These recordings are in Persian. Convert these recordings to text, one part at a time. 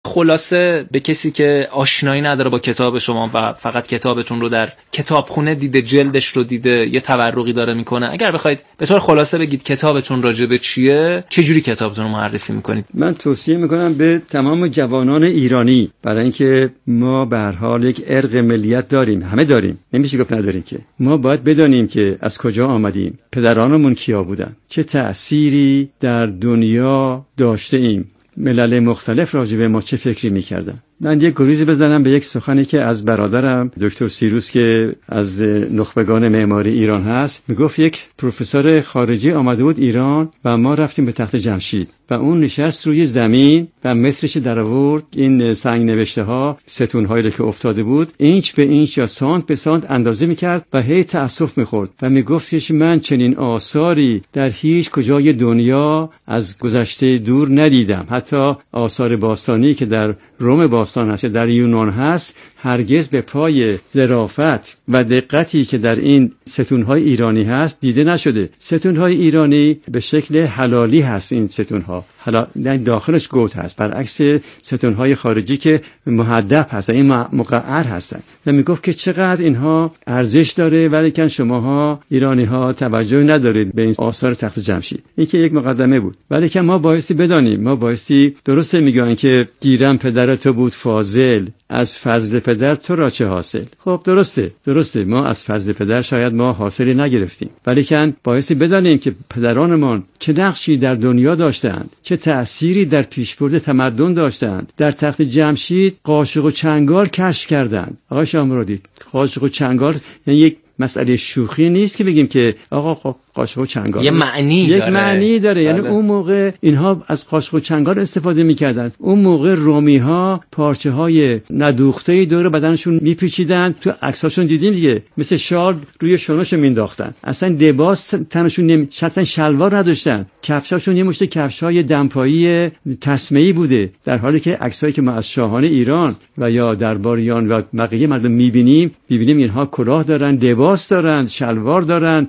خلاصه به کسی که آشنایی نداره با کتاب شما و فقط کتابتون رو در کتابخونه دیده، جلدش رو دیده، یه تورقی داره میکنه، اگر بخواید به طور خلاصه بگید کتابتون راجع به چیه، چه جوری کتابتون رو معرفی میکنید؟ من توصیه میکنم به تمام جوانان ایرانی، برای اینکه ما به هر حال یک ارق ملیت داریم، همه داریم، نمیشه گفت نداریم، که ما باید بدانیم که از کجا آمدیم، پدرانمون کیا بودن، چه تأثیری در دنیا داشته ایم، ملل مختلف راجع به ما چه فکری میکردن. من یک گریزی بزنم به یک سخنی که از برادرم دکتر سیروس که از نخبگان معماری ایران هست میگفت. یک پروفسور خارجی آمده بود ایران و ما رفتیم به تخت جمشید و اون نشست روی زمین و مترش در آورد این سنگ نوشته ها، ستون هایی که افتاده بود، اینچ به اینچ یا سانت به سانت اندازه میکرد و هی تأسف میخورد و میگفت که من چنین آثاری در هیچ کجای دنیا از گذشته دور ندیدم، حتی آثار باستانی که در روم باستان هست، در یونان هست، هرگز به پای ظرافت و دقتی که در این ستون‌های ایرانی هست دیده نشده. ستون‌های ایرانی به شکل حلالی هست، این ستون‌ها داخلش گوت هست، برعکس ستون‌های خارجی که مهدب هستن، این مقعر هستن. و میگفت که چقدر اینها ارزش داره ولی که شماها ایرانی‌ها توجه ندارید به این آثار تخت جمشید. این که یک مقدمه بود، ولی که ما بایستی بدانیم، ما بایستی، درسته میگن که گیرم پدر تو بود فاضل، از فضل پدر تو را چه حاصل. خب درسته ما از فضل پدر شاید ما حاصلی نگرفتیم، ولی که بایستی بدانیم که پدرانمان چه نقشی در دنیا داشتند، چه تأثیری در پیشبرد تمدن داشتند. در تخت جمشید قاشق و چنگال کشف کردند. آقای شامرادی، قاشق و چنگال یعنی یک مسئله شوخی نیست که بگیم که آقا قاشق و چنگال یه معنی داره. یعنی اون موقع اینها از قاشق و چنگال استفاده می‌کردند. اون موقع رومی‌ها پارچه‌های ندوخته دور بدنشون میپیچیدن، تو عکساشون دیدیم دیگه، مثل شال روی شوناشون مینداختن، اصلا لباس تنشون اصلا شلوار نداشتن، کفشاشون یه مشت کفش‌های دمپایی تسمه‌ای بوده، در حالی که عکسایی که ما از شاهان ایران و یا درباریان و بقیه مردم می‌بینیم اینها کلاه دارن، لباس دارن، شلوار دارن،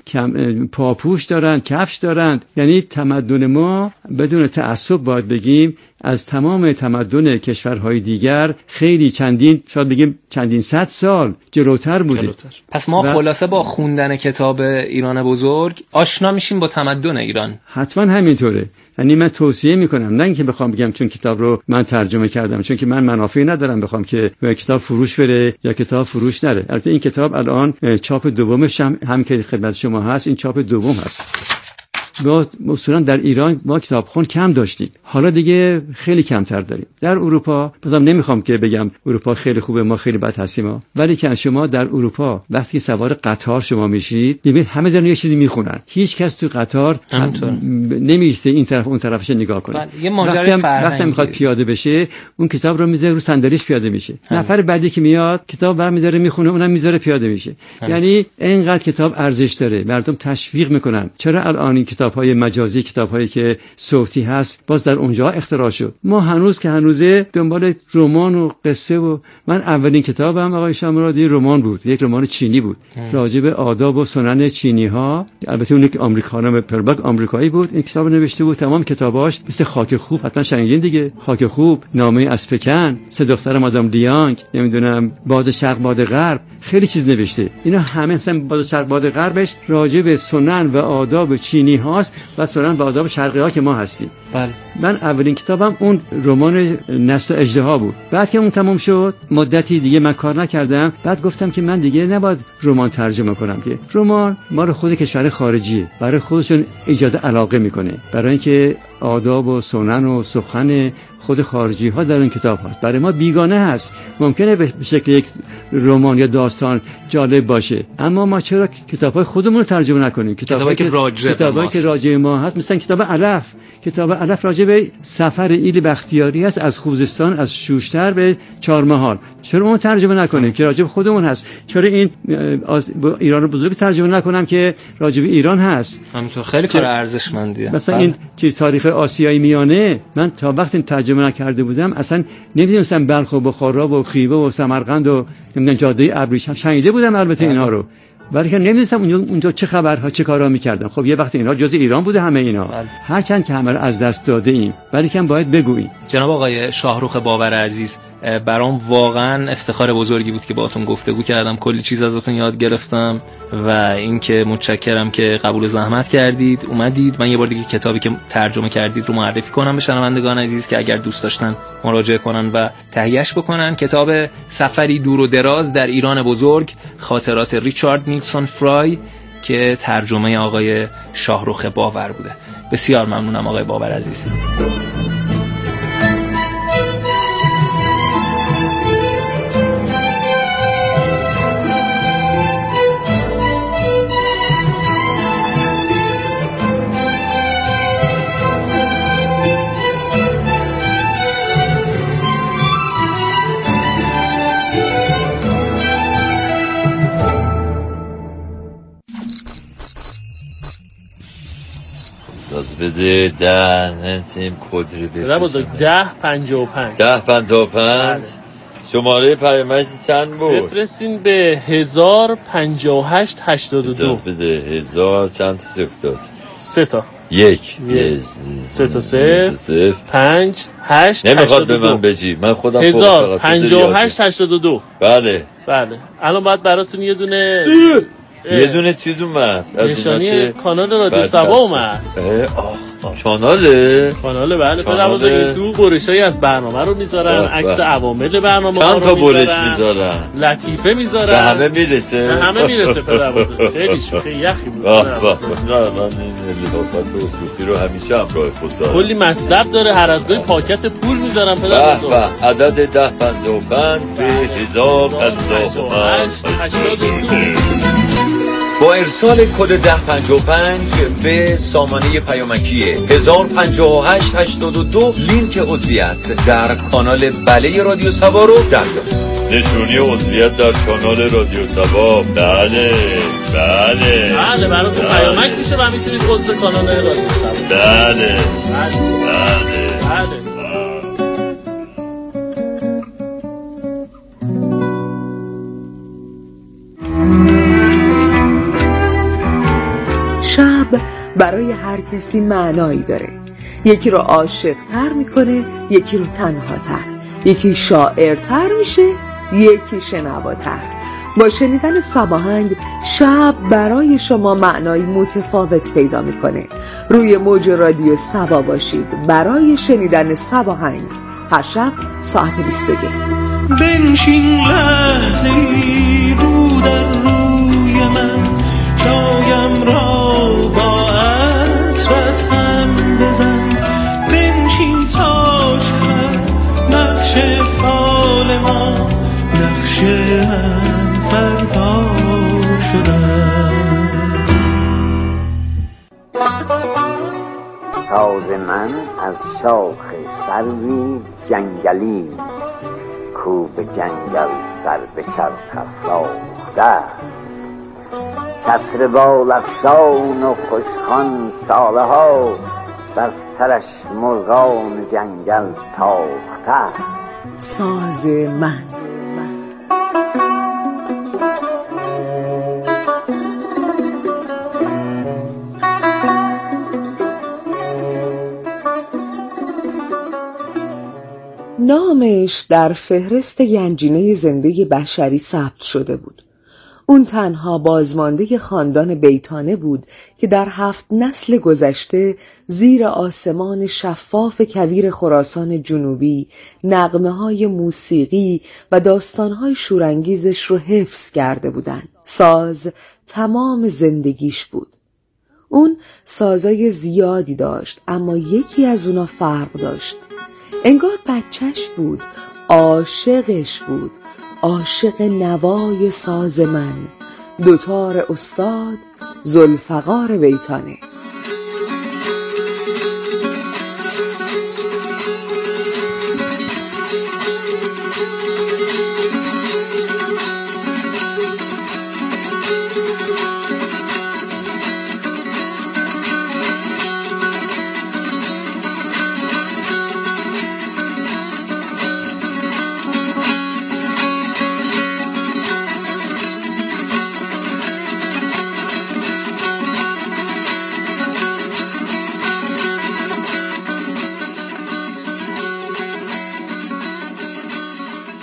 پاپوش دارن، کفش دارن. یعنی تمدن ما بدون تعصب باید بگیم از تمام تمدن کشورهای دیگر خیلی شاید بگیم چندین صد سال جلوتر بوده. پس ما خلاصه با خوندن کتاب ایران بزرگ آشنا میشیم با تمدن ایران. حتما همینطوره. یعنی من توصیه میکنم، نه اینکه بخوام بگم چون کتاب رو من ترجمه کردم، چون که من منافعی ندارم بخوام که کتاب فروش بره یا کتاب فروش نره. البته این کتاب الان چاپ دومش هم که خدمت شما هست، این چاپ دوم هست. ما اصولا در ایران ما کتابخون کم داشتیم، حالا دیگه خیلی کمتر داریم. در اروپا بازم نمیخوام که بگم اروپا خیلی خوبه ما خیلی بد هستیم، ولی که شما در اروپا وقتی سوار قطار شما میشید ببینید همه دارن یه چیزی میخونن، هیچ کس تو قطار نمیسته این طرف اون طرفش نگاه کنه. یه ماجرای وقتی میخواد پیاده بشه اون کتاب رو میذاره رو صندلیش پیاده میشه، نفر بعدی که میاد کتاب برمی‌داره میخونه، اونم میذاره پیاده میشه. یعنی اینقدر کتاب ارزش داره، مردم تشویق میکنن. چرا الان این کتاب‌های مجازی، کتاب‌هایی که صوتی هست باز در اونجا اختراع شد؟ ما هنوزه دنبال رمان و قصه و من اولین کتابم آقای شامرادی رمان بود، یک رمان چینی بود راجع به آداب و سنن چینی‌ها. البته اون یک آمریکایی پرباک آمریکایی بود، این کتاب نوشته بود. تمام کتاباش مثل خاک خوب، حتما شنیدین دیگه، خاک خوب، نامه از پکن، سه دختر مادام لیانگ، نمیدونم باد شرق باد غرب، خیلی چیز نوشته. اینا همه مثلا باد شرق باد غربش راجع به سنن و آداب چینی هاست و سنن و آداب شرقی ها که ما هستیم. بله. من اولین کتابم اون رمان نسل اژدها بود. بعد که اون تمام شد مدتی دیگه من کار نکردم، بعد گفتم که من دیگه نباید رمان ترجمه کنم، که رمان مال خود کشور خارجیه، برای خودشون ایجاد علاقه میکنه، برای اینکه آداب و سنن و سخن خود خارجی ها در این کتاب هست، برای ما بیگانه هست. ممکنه به شکل یک رمان یا داستان جالب باشه، اما ما چرا کتاب‌های خودمون رو ترجمه نکنیم؟ کتابایی که راجع ما هست، مثلا کتاب علف. کتاب علف راجع به سفر ایل بختیاری است از خوزستان، از شوشتر به چهارمحال. چرا اون ترجمه نکنیم که راجع به خودمون هست؟ چرا این ایران بزرگ ترجمه نکنم که راجع به ایران هست؟ همینطور خیلی کار ارزشمندیه. مثلا این چیز تاریخ آسیای میانه من تا وقتی ترجمه نکرده بودم اصلا نمی‌دونستم بلخ و بخارا و خیوه و سمرقند و نمیدونم جاده ابریشم، شنیده بودم البته اینها رو، ولی که نمی‌دونستم اونجا چه خبرها چه کارا می‌کردن. خب یه وقت اینا جزء ایران بوده همه اینا. هرچند که همه رو از دست داده ایم ولی که باید بگوییم. جناب آقای شاهرخ باور عزیز، برام واقعا افتخار بزرگی بود که باهاتون گفتگو کردم، کلی چیز ازتون یاد گرفتم و اینکه متشکرم که قبول زحمت کردید اومدید. من یه بار دیگه کتابی که ترجمه کردید رو معرفی کنم به شنوندگان عزیز که اگر دوست داشتن مراجعه کنن و تهیه‌اش بکنن. کتاب سفری دور و دراز در ایران بزرگ، خاطرات ریچارد نیلسون فرای که ترجمه آقای شاهرخ باور بوده. بسیار ممنونم آقای باور عزیز. بده 10 نسیم کدری بفرستم. 1055 شماره پیامک چند بود؟ بفرستین به 105882. بده 1000 چند تا صفر داشت؟ 3 تا 1 3 تا 0 5 8 نمیخواد به من بجی، من خودم 105882. بله الان باید براتون یه دونه چیز اومد، نشانی کانال رادیو سبا اومد. کاناله بله. پدر تو برشایی از برنامه رو میذارن، عکس عوامل برنامه چند تا برش میذارن، لطیفه میذارن، به همه میرسه پدر بزرگ. خیلی شوخی یخی بود. نه من این لطافت و شوخی رو همیشه همراه خود دارم. کلی مطلب داره، هر از گاهی پاکت پول میذارن پدر بزرگ. عدد 1055 به 1055 با ارسال کد 1055 به سامانه پیامکی 105882 لینک عضویت در کانال بله رادیو سبا رو دریافت. نشونی عضویت در کانال رادیو سبا. بله براتون پیامک میشه و میتونید عضو کانال رادیو سبا. بله. شب برای هر کسی معنایی داره. یکی رو عاشق تر میکنه، یکی رو تنها تر، یکی شاعر تر میشه، یکی شنواتر. با شنیدن سباهنگ شب برای شما معنایی متفاوت پیدا میکنه. روی موج رادیو سبا باشید برای شنیدن سباهنگ هر شب ساعت 21. بنشین لحظه‌ای رو در روی من، جایم را با عطرت هم بزن. بنشین تا شد نقش فال ما، نقش هم فردا شدن. ساز من از شاخ سروی جنگلی، کو به جنگل سر به چرخ افراخته است. چتر بال افسان و خوشخوان ساله ها، بر سرش مرغان جنگل تاخته. ساز من. نامش در فهرست گنجینه زنده بشری ثبت شده بود. اون تنها بازمانده خاندان بیتانه بود که در 7 نسل گذشته زیر آسمان شفاف کویر خراسان جنوبی نغمه‌های موسیقی و داستان‌های شورانگیزش رو حفظ کرده بودند. ساز تمام زندگیش بود. اون سازای زیادی داشت، اما یکی از اونا فرق داشت. انگار بچهش بود، عاشقش بود، عاشق نوای ساز من، دوتار استاد ذوالفقار بیتانه.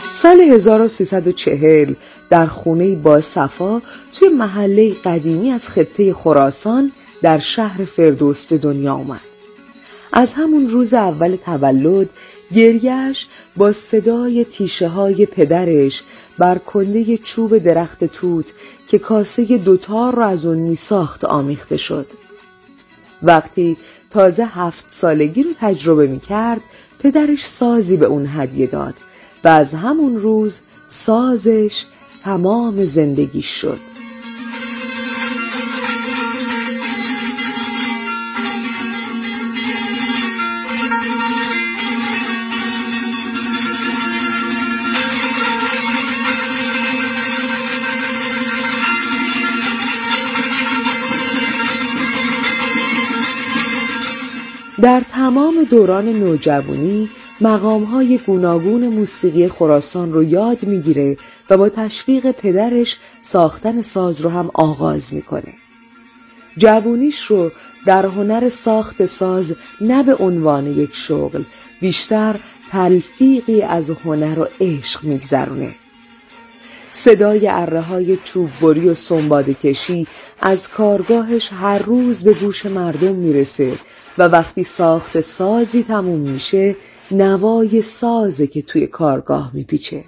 سال 1340 در خونه با صفا توی محله قدیمی از خطه خراسان در شهر فردوس به دنیا آمد. از همون روز اول تولد گریه‌اش با صدای تیشه های پدرش بر کنده چوب درخت توت که کاسه دوتار را از اون می ساخت آمیخته شد. وقتی تازه 7 سالگی رو تجربه می کرد پدرش سازی به اون هدیه داد و از همون روز سازش تمام زندگی شد. در تمام دوران نوجوانی مقام‌های گوناگون موسیقی خراسان رو یاد میگیره و با تشویق پدرش ساختن ساز رو هم آغاز میکنه. جوونیش رو در هنر ساخت ساز نه به عنوان یک شغل، بیشتر تلفیقی از هنر و عشق میگذرونه. صدای اره‌های چوببری و سنباده کشی از کارگاهش هر روز به گوش مردم میرسه و وقتی ساخت سازی تموم میشه نوای سازه که توی کارگاه میپیچه.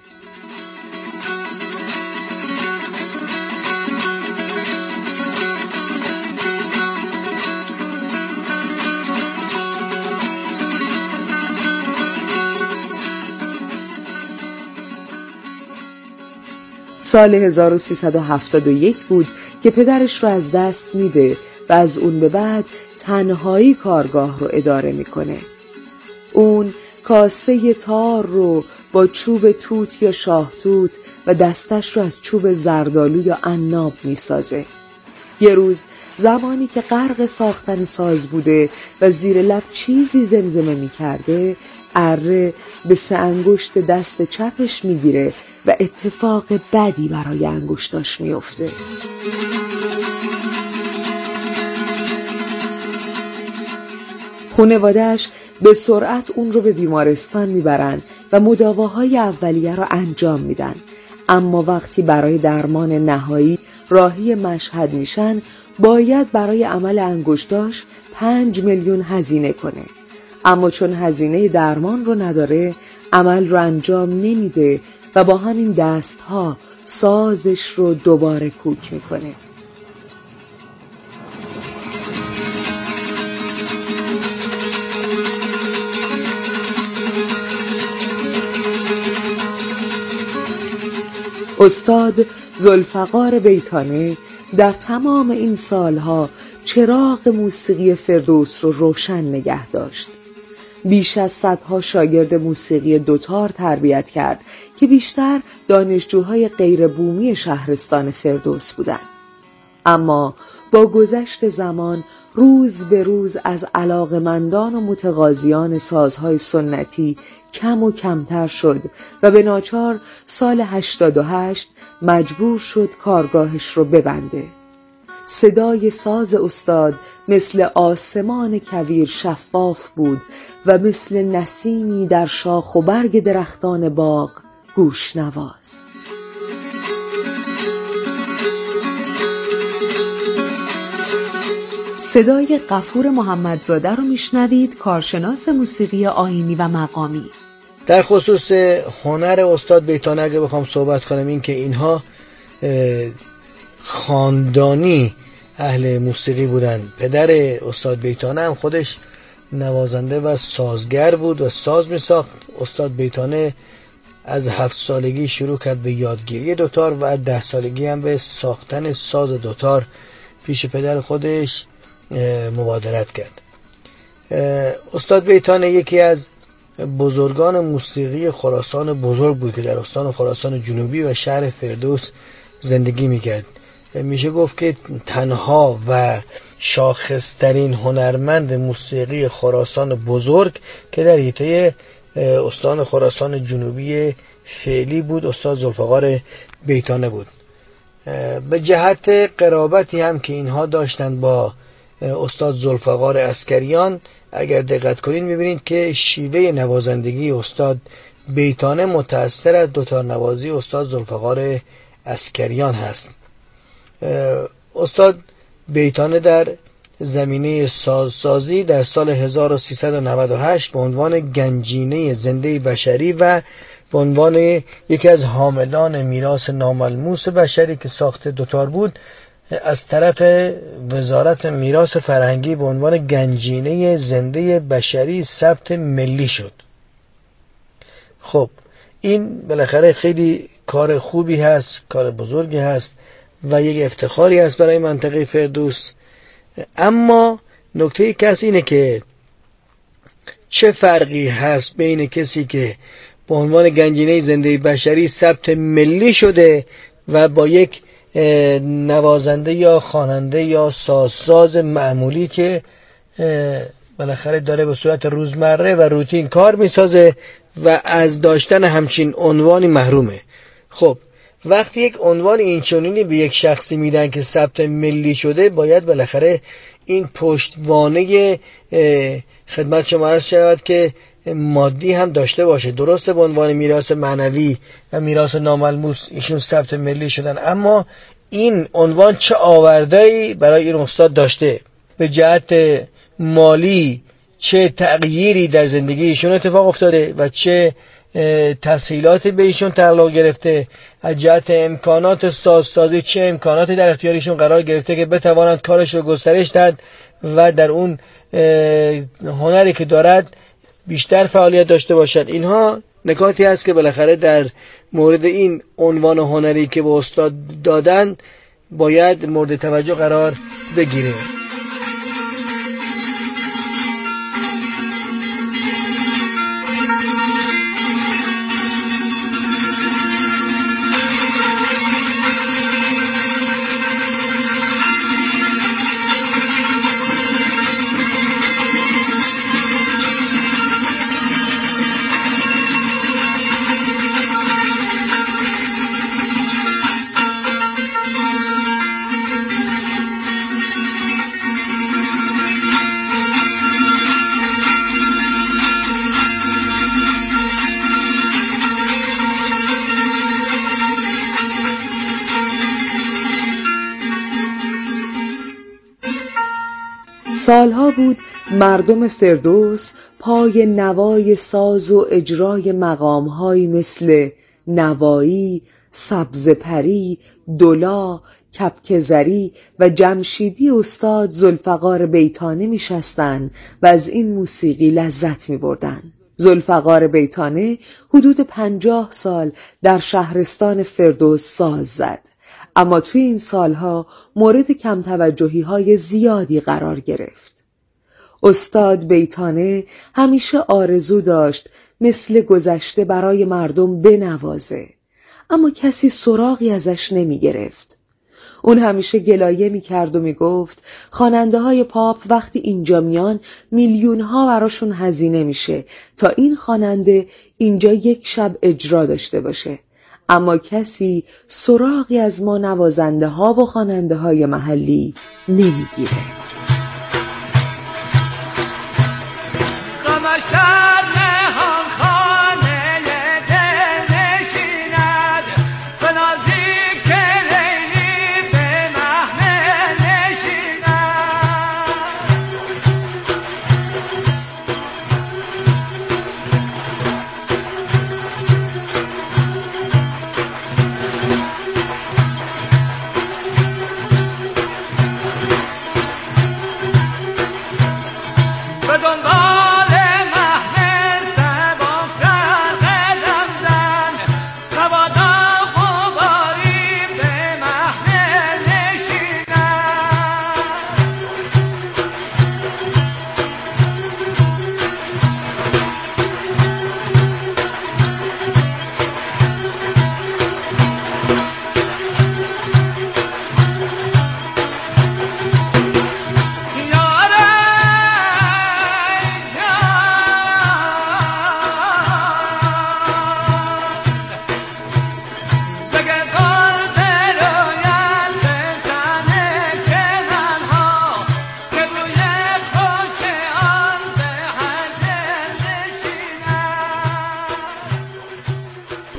سال 1371 بود که پدرش رو از دست میده و از اون به بعد تنهایی کارگاه رو اداره میکنه. اون کاسه تار رو با چوب توت یا شاه توت و دستش رو از چوب زردالو یا عناب میسازه. یه روز زمانی که غرق ساختن ساز بوده و زیر لب چیزی زمزمه میکرده، اره به 3 انگشت دست چپش میگیره و اتفاق بدی برای انگشتاش میفته. خانواده‌اش به سرعت اون رو به بیمارستان میبرن و مداواهای اولیه رو انجام میدن، اما وقتی برای درمان نهایی راهی مشهد میشن باید برای عمل انگشتاش 5 میلیون هزینه کنه، اما چون هزینه درمان رو نداره عمل رو انجام نمیده و با همین دستها سازش رو دوباره کوک میکنه. استاد ذوالفقار بیتانه در تمام این سالها چراغ موسیقی فردوس رو روشن نگه داشت. بیش از 100 شاگرد موسیقی دوتار تربیت کرد که بیشتر دانشجوهای غیر بومی شهرستان فردوس بودند. اما با گذشت زمان روز به روز از علاقمندان و متقاضیان سازهای سنتی کم و کمتر شد و به ناچار سال 88 مجبور شد کارگاهش رو ببنده. صدای ساز استاد مثل آسمان کویر شفاف بود و مثل نسیمی در شاخ و برگ درختان باغ گوشنواز. صدای غفور محمدزاده رو میشنوید، کارشناس موسیقی آیینی و مقامی. در خصوص هنر استاد بیتانه اگه بخوام صحبت کنم، این که اینها خاندانی اهل موسیقی بودن. پدر استاد بیتانه هم خودش نوازنده و سازگر بود و ساز می ساخت. استاد بیتانه از 7 سالگی شروع کرد به یادگیری دوتار و 10 سالگی هم به ساختن ساز دوتار پیش پدر خودش مبادرت کرد. استاد بیتانه یکی از بزرگان موسیقی خراسان بزرگ بود که در استان خراسان جنوبی و شهر فردوس زندگی میکرد. میشه گفت که تنها و شاخصترین هنرمند موسیقی خراسان بزرگ که در حیطه استان خراسان جنوبی فعلی بود استاد ذوالفقار بیتانه بود. به جهت قرابتی هم که اینها داشتند با استاد ذوالفقار عسکریان، اگر دقت کنید میبینید که شیوه نوازندگی استاد بیتانه متأثر از دوتار نوازی استاد ذوالفقار عسکریان هست. استاد بیتانه در زمینه سازسازی در سال 1398 به عنوان گنجینه زنده بشری و به عنوان یکی از حاملان میراث ناملموس بشری که ساخت دوتار بود از طرف وزارت میراث فرهنگی به عنوان گنجینه زنده بشری ثبت ملی شد. خب این بالاخره خیلی کار خوبی هست، کار بزرگی هست و یک افتخاری هست برای منطقه فردوس. اما نکته کس اینه که چه فرقی هست بین کسی که به عنوان گنجینه زنده بشری ثبت ملی شده و با یک نوازنده یا خواننده یا سازساز معمولی که بالاخره داره به صورت روزمره و روتین کار میسازه و از داشتن همچین عنوانی محرومه. خب وقتی یک عنوان اینچنینی به یک شخصی میدن که ثبت ملی شده، باید بالاخره این پشتوانه خدمت شما عرض شود که مادی هم داشته باشه. درسته به عنوان میراث معنوی و میراث ناملموس ایشون ثبت ملی شدن، اما این عنوان چه آورده‌ای برای این استاد داشته؟ به جهت مالی چه تغییری در زندگی ایشون اتفاق افتاده و چه تسهیلاتی به ایشون تعلق گرفته؟ از جهت امکانات سازسازی چه امکاناتی در اختیارشون قرار گرفته که بتوانند کارش رو گسترش داد و در اون هنری که دارد بیشتر فعالیت داشته باشد؟ اینها نکاتی هست که بالاخره در مورد این عنوان هنری که به استاد دادن باید مورد توجه قرار بگیره. سالها بود مردم فردوس پای نوای ساز و اجرای مقامهایی مثل نوایی، سبزپری، دلا، کپکزری و جمشیدی استاد ذوالفقار بیتانه میشستند و از این موسیقی لذت می‌بردند. ذوالفقار بیتانه حدود 50 سال در شهرستان فردوس ساز زد، اما توی این سالها مورد کم توجهی های زیادی قرار گرفت. استاد بیتانه همیشه آرزو داشت مثل گذشته برای مردم بنوازه، اما کسی سراغی ازش نمی گرفت. اون همیشه گلایه می کرد و می گفت خواننده های پاپ وقتی اینجا میان میلیون ها براشون هزینه میشه تا این خواننده اینجا یک شب اجرا داشته باشه، اما کسی سراغی از ما نوازنده ها و خواننده های محلی نمیگیره.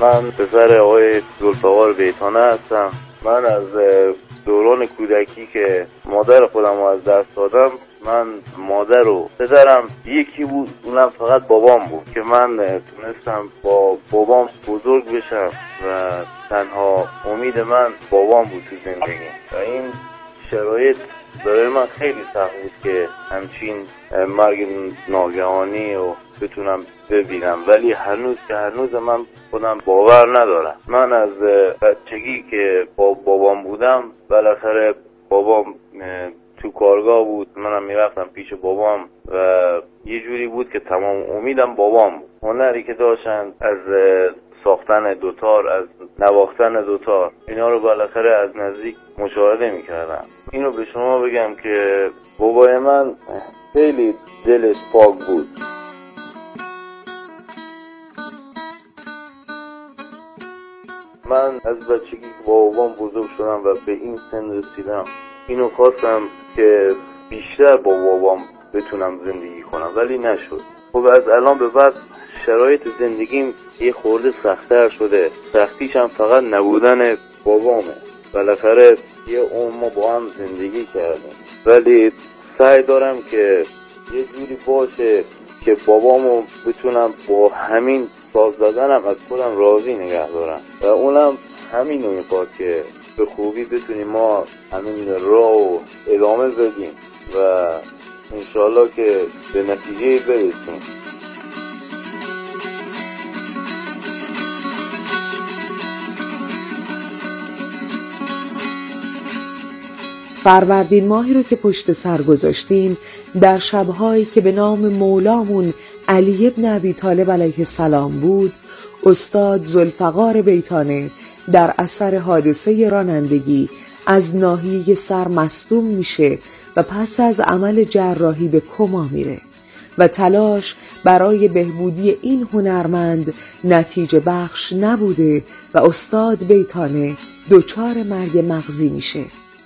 من پسر آقای ذوالفقار بیتانه هستم. من از دوران کودکی که مادر خودم رو از دست دادم، من مادر و پدرم یکی بود، اونم فقط بابام بود که من تونستم با بابام بزرگ بشم و تنها امید من بابام بود تو زندگی. و این شرایط برای من خیلی سخت بود که همچین مرگ ناگهانی رو بتونم ببینم، ولی هنوز من خودم باور ندارم. من از بچگی که با بابام بودم، بالاخره بابام تو کارگاه بود، منم میرفتم پیش بابام و یه جوری بود که تمام امیدم بابام بود. هنری که داشتن از ساختن دوتار، از نواختن دوتار، اینا رو بالاخره از نزدیک مشاهده میکردم. اینو به شما بگم که بابای من خیلی دلش پاک بود. من از بچگی که با بابام بزرگ شدم و به این سن رسیدم، اینو خواستم که بیشتر با بابام بتونم زندگی کنم، ولی نشد. خب از الان به بعد شرایط زندگیم یه خورده سخت‌تر شده. سختیش هم فقط نبودن بابامه. بالاخره یه عمر ما با هم زندگی کردیم، ولی سعی دارم که یه جوری باشه که بابامو بتونم با همین ساز دادنم از خودم راضی نگه دارم و اونم همینو میخواد که به خوبی بتونیم ما همین راه رو ادامه بدیم و انشالله که به نتیجه برسیم. فروردین ماهی رو که پشت سر گذاشتیم، در شب‌هایی که به نام مولامون علی ابن ابی طالب علیه السلام بود، استاد ذوالفقار بیتانه در اثر حادثه رانندگی از ناحیه سر مصدوم میشه و پس از عمل جراحی به کما میره و تلاش برای بهبودی این هنرمند نتیجه بخش نبوده و استاد بیتانه دچار مرگ مغزی میشه.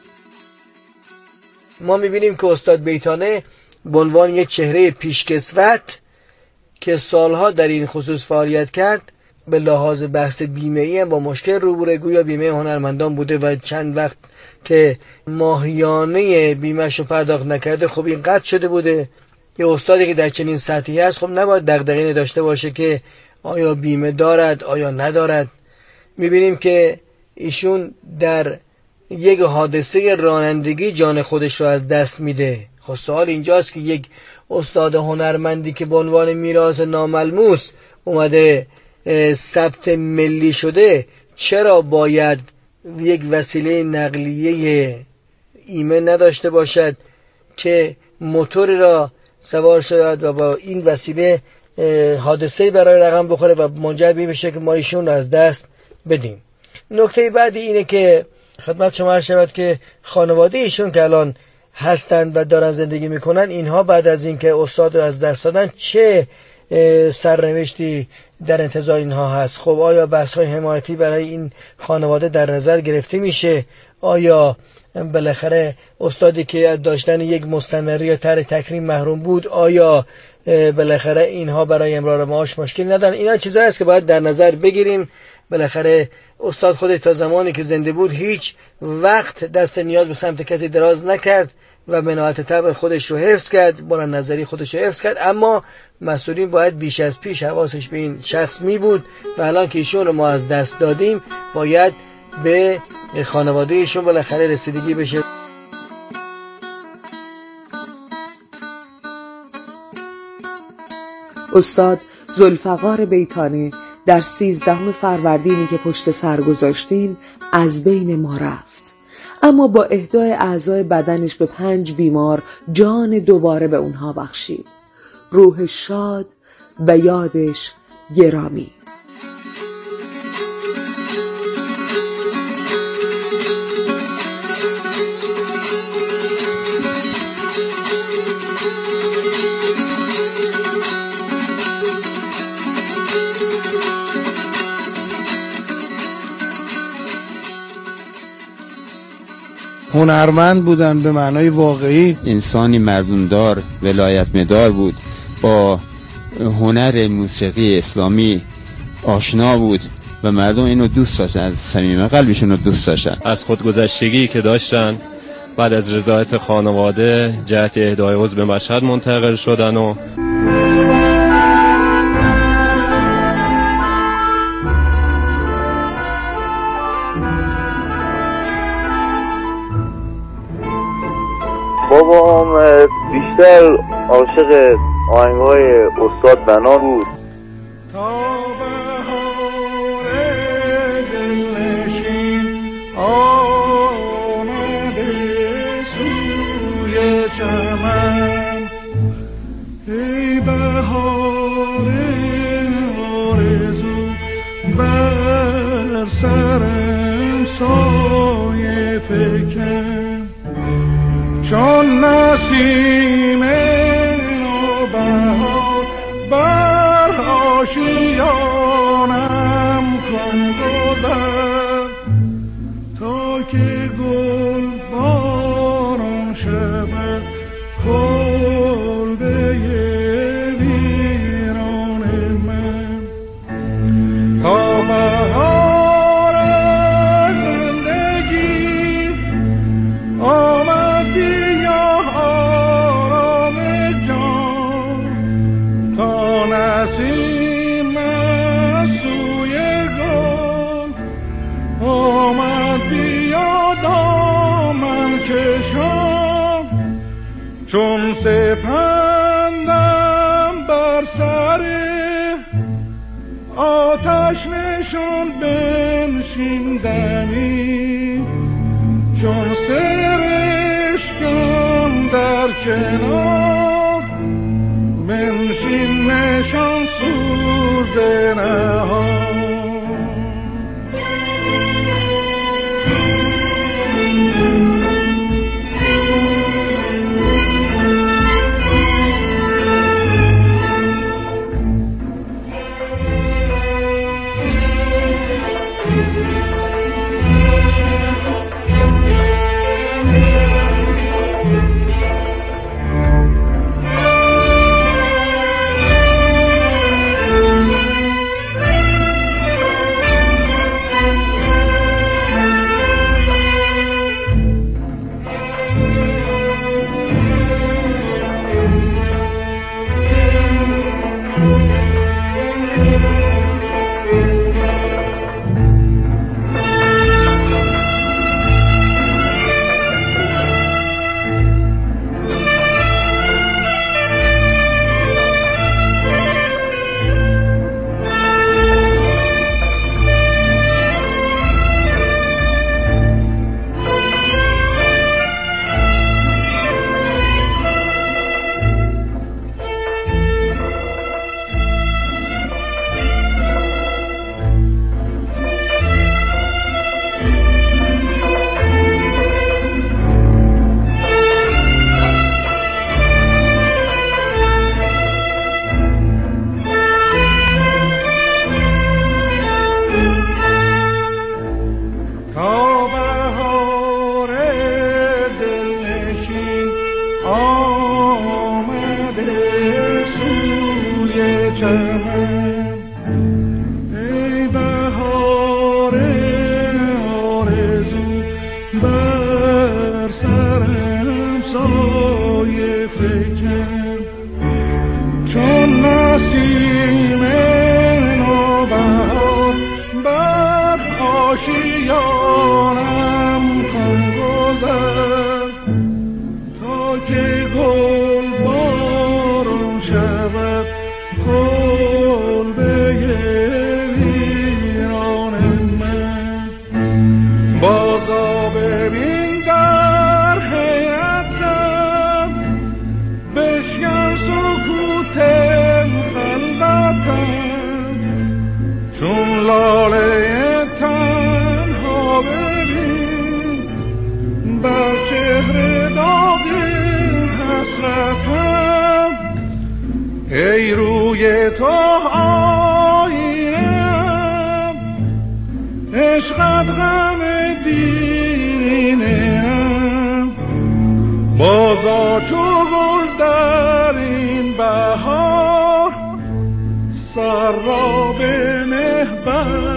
ما میبینیم که استاد بیتانه به عنوان یک چهره پیشکسوت که سالها در این خصوص فعالیت کرد، به لحاظ بحث بیمه‌ای هم با مشکل روبروه، گویا بیمه هنرمندان بوده و چند وقت که ماهیانه بیمه‌شو پرداخت نکرده، خب این قطع شده بوده. یه استادی که در چنین سطحی هست خب نباید دغدغه‌ای داشته باشه که آیا بیمه دارد آیا ندارد. میبینیم که ایشون در یک حادثه رانندگی جان خودش رو از دست میده. خب سوال اینجاست که یک استاد هنرمندی که به عنوان میراث ناملموس اومده ثبت ملی شده، چرا باید یک وسیله نقلیه ایمن نداشته باشد که موتوری را سوار شد و با این وسیله حادثه برای رقم بخوره و منجر بشه که ما ایشون رو از دست بدیم. نکته بعدی اینه که خدمت شما عرض شود که خانواده ایشون که الان هستند و دارن زندگی میکنن، اینها بعد از اینکه استاد رو از دست دادن چه سرنوشتی در انتظار اینها هست؟ خب آیا بحث‌های حمایتی برای این خانواده در نظر گرفته میشه؟ آیا بالاخره استادی که از داشتن یک مستمری یا طرح تکریم محروم بود، آیا بالاخره اینها برای امرار معاش مشکل ندارن؟ اینا چیزایی است که باید در نظر بگیریم. بالاخره استاد خودش تا زمانی که زنده بود هیچ وقت دست نیاز به سمت کسی دراز نکرد و مناعت طبع خودش رو حفظ کرد، بلند نظری خودش رو حفظ کرد، اما مسئولین باید بیش از پیش حواسش به این شخص می بود و الان که ایشون رو ما از دست دادیم باید به خانواده ایشون بالاخره رسیدگی بشه. استاد ذوالفقار بیتانه در 13 فروردینی که پشت سر گذاشتیم از بین ما رفت، اما با اهدای اعضای بدنش به 5 بیمار جان دوباره به اونها بخشید. روح شاد و یادش گرامی. هنرمند بودن به معنای واقعی، انسانی مردمدار، ولایت مدار بود، با هنر موسیقی اسلامی آشنا بود و مردم اینو دوست داشتن، از صمیم قلبشون رو دوست داشتن. از خودگذشتگی که داشتن بعد از رضایت خانواده جهت اهدای عضو به مشهد منتقل شدن و بابام بیشتر عاشق آهنگ‌های استاد بنا بود. چون نسیم نوبهار بر آشیانم کن گذر تا که گل باران شود کلبه ویران من تا بهار زندگی آمد بیا آرام جان تا نسیم سوی گل آمد بیا دامن کشان چون سپندم بر سر آتش نشان بنشیندمی چون سرشکم در کنار بنشین نشان سوز نهان ای روی تو آینم عشقت غم دینم بازا چو گل در این بهار سر را به مهبر